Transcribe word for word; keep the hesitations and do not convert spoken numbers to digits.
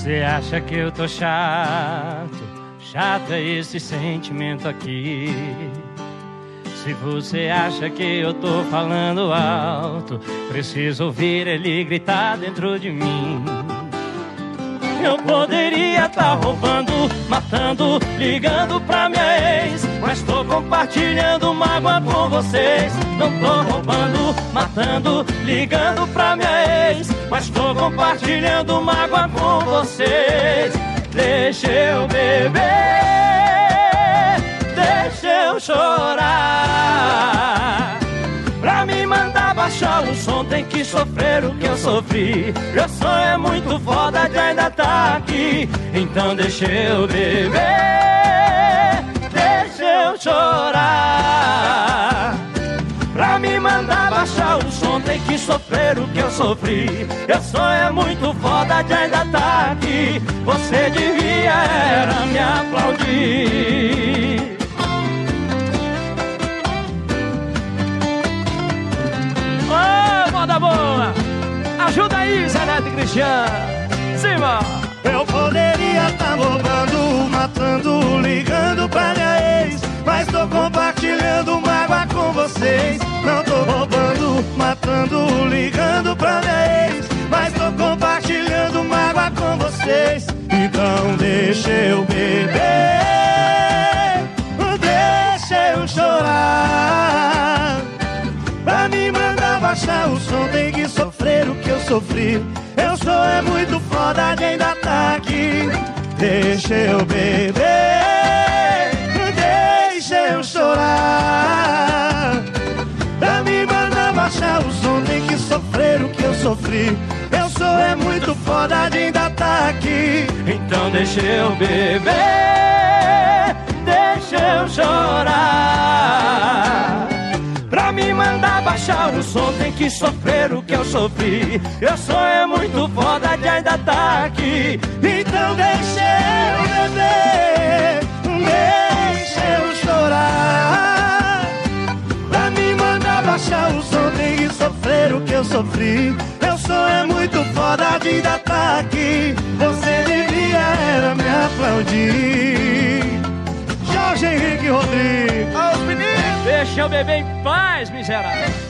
Você acha que eu tô chato? Chato é esse sentimento aqui. Se você acha que eu tô falando alto, preciso ouvir ele gritar dentro de mim. Eu poderia tá roubando, matando, ligando pra minha ex, mas tô compartilhando mágoa com vocês. Não tô roubando, matando, ligando pra minha ex, mas tô compartilhando mágoa com vocês. Deixa eu beber, deixa eu chorar. Pra me mandar baixar o som tem que sofrer o que eu sofri. Meu sonho é muito foda de ainda tá aqui. Então deixa eu beber, deixa eu chorar. Pra me mandar baixar o som tem que sofrer o que eu sofri. Meu sonho é muito foda de ainda tá aqui. Você devia era me aplaudir. Moda boa, ajuda aí, Zé Neto e Cristiano. Cima. Eu poderia tá roubando, matando, ligando pra minha ex, mas tô compartilhando mágoa com vocês. Não tô roubando, matando, ligando pra minha ex, mas tô compartilhando mágoa com vocês. Então deixa eu beber, deixa eu chorar. Pra me mandar baixar o som tem que sofrer o que eu sofri. Eu sou é muito foda de ainda tá aqui. Deixa eu beber, deixa eu chorar. Pra me mandar baixar o som tem que sofrer o que eu sofri. Eu sou é muito foda de ainda tá aqui. Então deixa eu beber, deixa eu chorar. Pra me mandar baixar o som tem que sofrer o que eu sofri. Eu sou é muito foda de ainda tá aqui. Então deixa eu beber, deixa eu chorar. Pra me mandar baixar o som tem que sofrer o que eu sofri. Eu sou é muito foda de ainda tá aqui. Você devia era me aplaudir. Jorge Henrique Rodrigues. Aos meninos, deixa eu beber em paz, miserável.